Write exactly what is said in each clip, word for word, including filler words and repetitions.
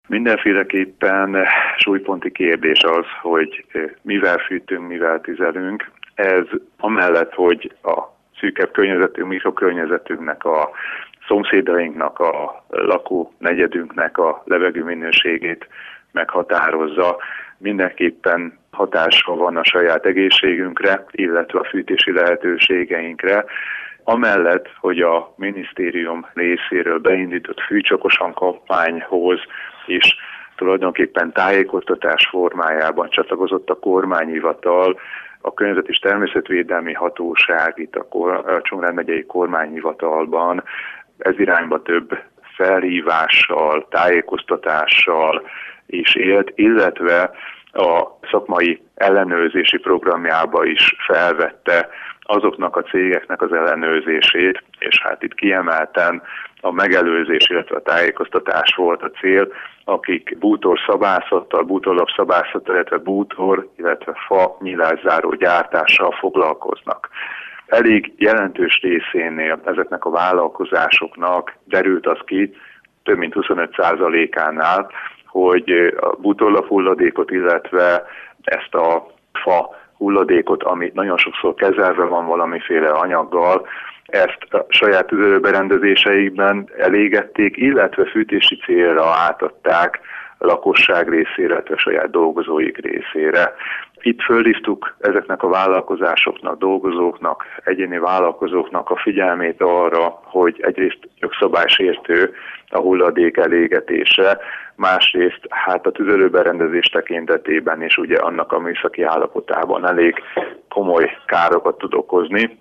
Mindenféleképpen súlyponti kérdés az, hogy mivel fűtünk, mivel tüzelünk. Ez amellett, hogy a szűkebb környezetünk, mikrokörnyezetünknek, a szomszédainknak, a lakónegyedünknek a levegő minőségét meghatározza, mindenképpen hatással van a saját egészségünkre, illetve a fűtési lehetőségeinkre. Amellett, hogy a minisztérium részéről beindított Fűtsokosan kampányhoz is tulajdonképpen tájékoztatás formájában csatlakozott a kormányhivatal, a Környezet- és Természetvédelmi Hatóság itt a, kor, a Csongrád megyei kormányhivatalban ez irányba több felhívással, tájékoztatással is élt, illetve a szakmai ellenőrzési programjába is felvette azoknak a cégeknek az ellenőrzését, és hát itt kiemelten a megelőzés, illetve a tájékoztatás volt a cél, akik bútorszabászattal, bútorlapszabászattal, illetve bútor, illetve fa nyilászáró gyártással foglalkoznak. Elég jelentős részénél ezeknek a vállalkozásoknak derült az ki, több mint huszonöt százalékánál, hogy a bútorlap hulladékot, illetve ezt a fa hulladékot, ami nagyon sokszor kezelve van valamiféle anyaggal, ezt a saját tüzelőberendezéseikben elégették, illetve fűtési célra átadták a lakosság részére, illetve a saját dolgozóik részére. Itt fölhívtuk ezeknek a vállalkozásoknak, dolgozóknak, egyéni vállalkozóknak a figyelmét arra, hogy egyrészt jogszabálysértő a hulladék elégetése, másrészt hát a tüzelőberendezés tekintetében is ugye annak a műszaki állapotában elég komoly károkat tud okozni,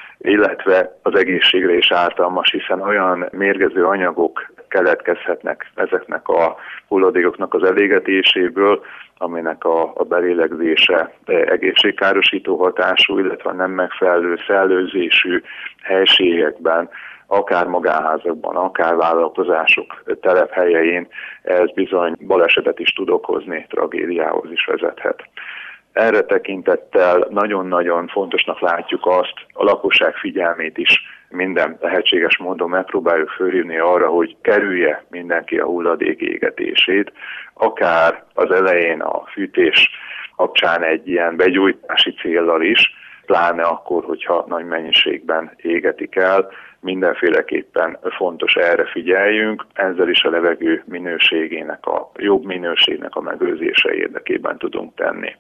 illetve az egészségre is ártalmas, hiszen olyan mérgező anyagok keletkezhetnek ezeknek a hulladékoknak az elégetéséből, aminek a, a belélegzése egészségkárosító hatású, illetve nem megfelelő szellőzésű helységekben, akár magánházakban, akár vállalkozások telephelyein ez bizony balesetet is tud okozni, tragédiához is vezethet. Erre tekintettel nagyon-nagyon fontosnak látjuk azt, a lakosság figyelmét is minden lehetséges módon megpróbáljuk fölhívni arra, hogy kerülje mindenki a hulladék égetését, akár az elején a fűtés kapcsán egy ilyen begyújtási céllal is, pláne akkor, hogyha nagy mennyiségben égetik el, mindenféleképpen fontos erre figyeljünk, ezzel is a levegő minőségének, a jobb minőségnek a megőrzése érdekében tudunk tenni.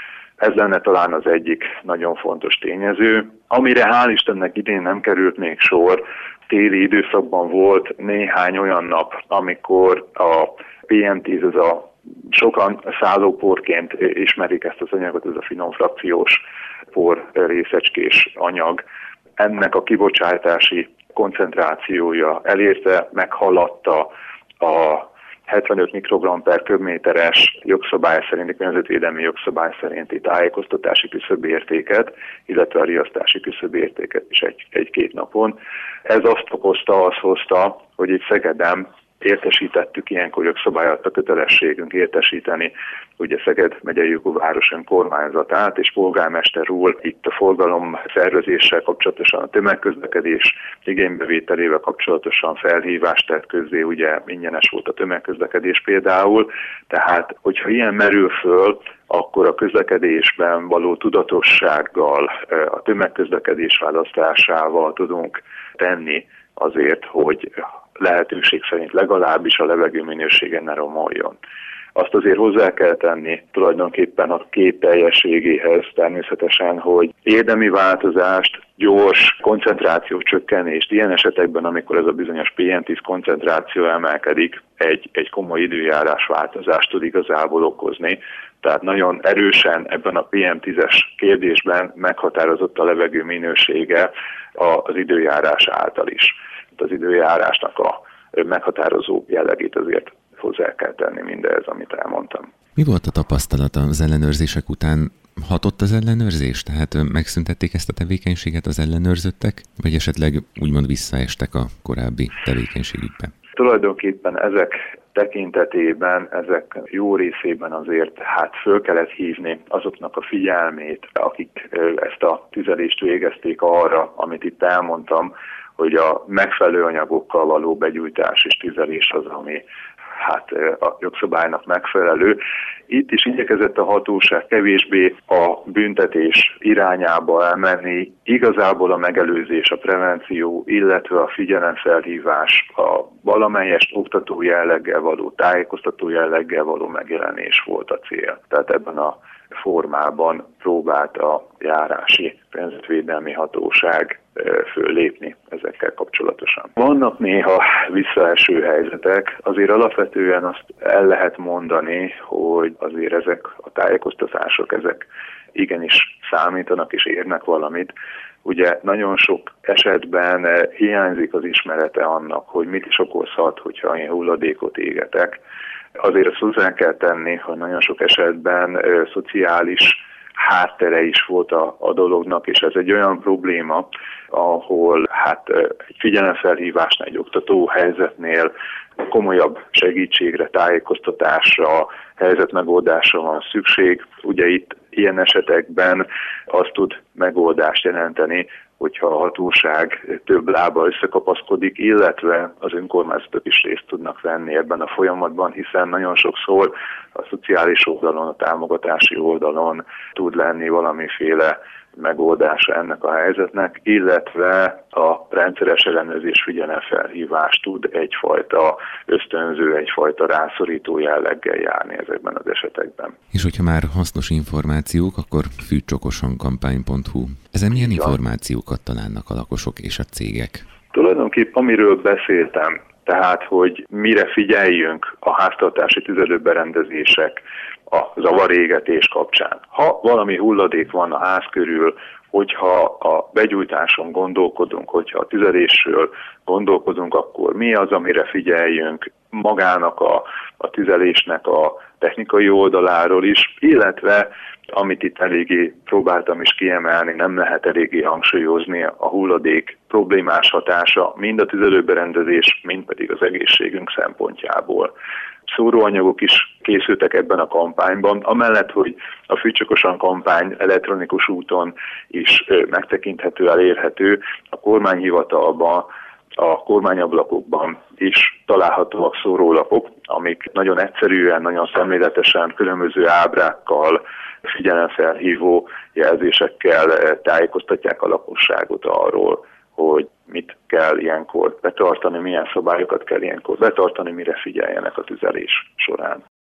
Ez lenne talán az egyik nagyon fontos tényező, amire hál' Istennek idén nem került még sor. Téli időszakban volt néhány olyan nap, amikor a pé em tíz, ez a sokan szállóporként ismerik ezt az anyagot, ez a finom frakciós por részecskés anyag. Ennek a kibocsátási koncentrációja elérte, meghaladta a hetvenöt mikrogram per köbméteres jogszabály szerinti, környezetvédelmi jogszabály szerinti tájékoztatási küszöbértéket, illetve a riasztási küszöbértéket is egy, egy-két napon. Ez azt okozta, azt hozta, hogy itt Szegeden értesítettük, ilyenkor jogszabály adta kötelességünk értesíteni ugye Szeged megyei város önkormányzatát, és polgármester úr itt a forgalom szervezéssel kapcsolatosan, a tömegközlekedés igénybevételével kapcsolatosan felhívást tett közzé, ugye ingyenes volt a tömegközlekedés például, tehát hogyha ilyen merül föl, akkor a közlekedésben való tudatossággal, a tömegközlekedés választásával tudunk tenni azért, hogy lehetőség szerint legalábbis a levegő minősége ne romoljon. Azt azért hozzá kell tenni tulajdonképpen a kép teljességéhez természetesen, hogy érdemi változást, gyors koncentráció csökkenést, ilyen esetekben, amikor ez a bizonyos pé em tíz koncentráció emelkedik, egy, egy komoly időjárás változást tud igazából okozni. Tehát nagyon erősen ebben a pé em tízes kérdésben meghatározott a levegő minősége az időjárás által is. Az időjárásnak a meghatározó jellegét azért hozzá kell tenni mindez, amit elmondtam. Mi volt a tapasztalat az ellenőrzések után? Hatott az ellenőrzés? Tehát megszüntették ezt a tevékenységet az ellenőrzöttek, vagy esetleg úgymond visszaestek a korábbi tevékenységükbe? Tulajdonképpen ezek tekintetében, ezek jó részében azért hát föl kellett hívni azoknak a figyelmét, akik ezt a tüzelést végezték arra, amit itt elmondtam, hogy a megfelelő anyagokkal való begyújtás és tüzelés az, ami hát a jogszabálynak megfelelő. Itt is igyekezett a hatóság kevésbé a büntetés irányába elmenni, igazából a megelőzés, a prevenció, illetve a figyelemfelhívás, a valamelyest oktató jelleggel való, tájékoztató jelleggel való megjelenés volt a cél. Tehát ebben a formában próbált a járási környezetvédelmi hatóság föllépni ezekkel kapcsolatosan. Vannak néha visszaeső helyzetek, azért alapvetően azt el lehet mondani, hogy azért ezek a tájékoztatások, ezek igenis számítanak és érnek valamit. Ugye nagyon sok esetben hiányzik az ismerete annak, hogy mit is okozhat, hogyha én hulladékot égetek. Azért azt hozzá kell tenni, hogy nagyon sok esetben ö, szociális háttere is volt a, a dolognak, és ez egy olyan probléma, ahol hát egy figyelemfelhívásnál, egy oktató helyzetnél komolyabb segítségre, tájékoztatásra, helyzetmegoldásra van szükség. Ugye itt ilyen esetekben azt tud megoldást jelenteni, hogyha a hatóság több lába összekapaszkodik, illetve az önkormányzatok is részt tudnak venni ebben a folyamatban, hiszen nagyon sokszor a szociális oldalon, a támogatási oldalon tud lenni valamiféle megoldása ennek a helyzetnek, illetve a rendszeres ellenőrzés figyelemfelhívás tud egyfajta ösztönző, egyfajta rászorító jelleggel járni ezekben az esetekben. És hogyha már hasznos információk, akkor fűtsokosankampány pont hu. Ezen milyen információkat találnak a lakosok és a cégek? Tulajdonképpen amiről beszéltem, tehát hogy mire figyeljünk a háztartási tüzelőberendezések, a zavarégetés kapcsán. Ha valami hulladék van a ház körül, hogyha a begyújtáson gondolkodunk, hogyha a tüzelésről gondolkodunk, akkor mi az, amire figyeljünk magának a, a tüzelésnek a technikai oldaláról is, illetve amit itt eléggé próbáltam is kiemelni, nem lehet eléggé hangsúlyozni, a hulladék problémás hatása mind a tüzelőberendezés, mind pedig az egészségünk szempontjából. Szóróanyagok is készültek ebben a kampányban, amellett, hogy a Fűtsokosan kampány elektronikus úton is megtekinthető, elérhető, a kormányhivatalban, a kormányablakokban is találhatóak szórólapok, amik nagyon egyszerűen, nagyon szemléletesen, különböző ábrákkal, figyelemfelhívó jelzésekkel tájékoztatják a lakosságot arról, hogy mit kell ilyenkor betartani, milyen szabályokat kell ilyenkor betartani, mire figyeljenek a tüzelés során.